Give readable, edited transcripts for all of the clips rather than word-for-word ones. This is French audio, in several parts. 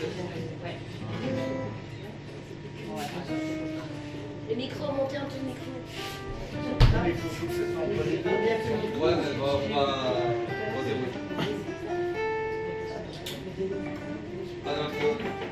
Ouais. Le micro, montez un peu le micro. Ouais, mais pas au début. Pas d'intro.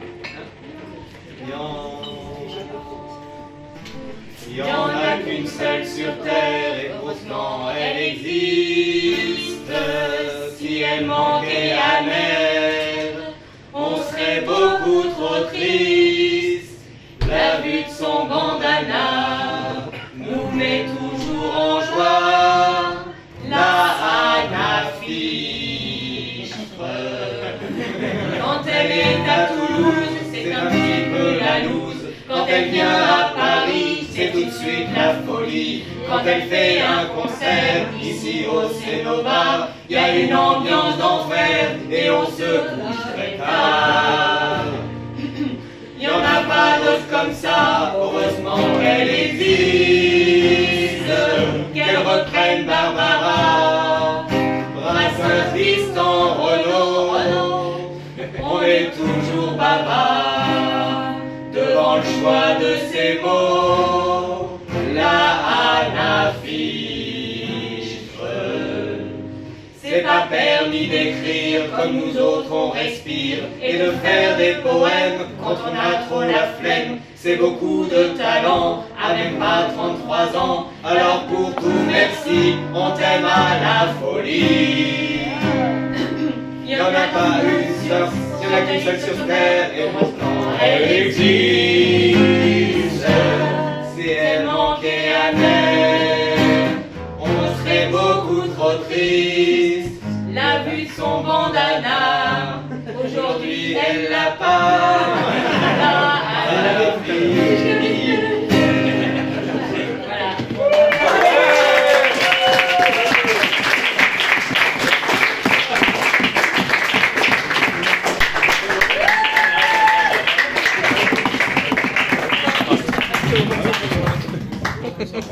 Il y en a qu'une seule sur terre et pourtant elle existe. Si elle manquait amère, on serait beaucoup trop triste. La vue de son bandana nous met toujours en joie. La anafiche. Quand elle est à Toulouse, c'est un petit peu la loose. Quand elle vient à Paris, c'est tout de suite la folie. Quand elle fait un concert ici au Cénova, il y a une ambiance d'enfer et on se couche très tard. Il n'y en a pas d'autres comme ça, heureusement qu'elle existe. Qu'elle reprenne Barbara, Brassens, Tristan, Renaud. On est toujours bavard devant le choix de ces mots. La anafiche. C'est pas permis d'écrire comme nous autres on respire et de faire des poèmes quand on a trop la flemme. C'est beaucoup de talent à même pas 33 ans. Alors pour tout merci, on t'aime à la folie. Il n'y en a pas une seule, il n'y en a qu'une seule sur terre et pourtant elle existe. Si elle manquait amère, on serait beaucoup trop triste. La vue de son bandana, aujourd'hui elle l'a pas. La anafiche.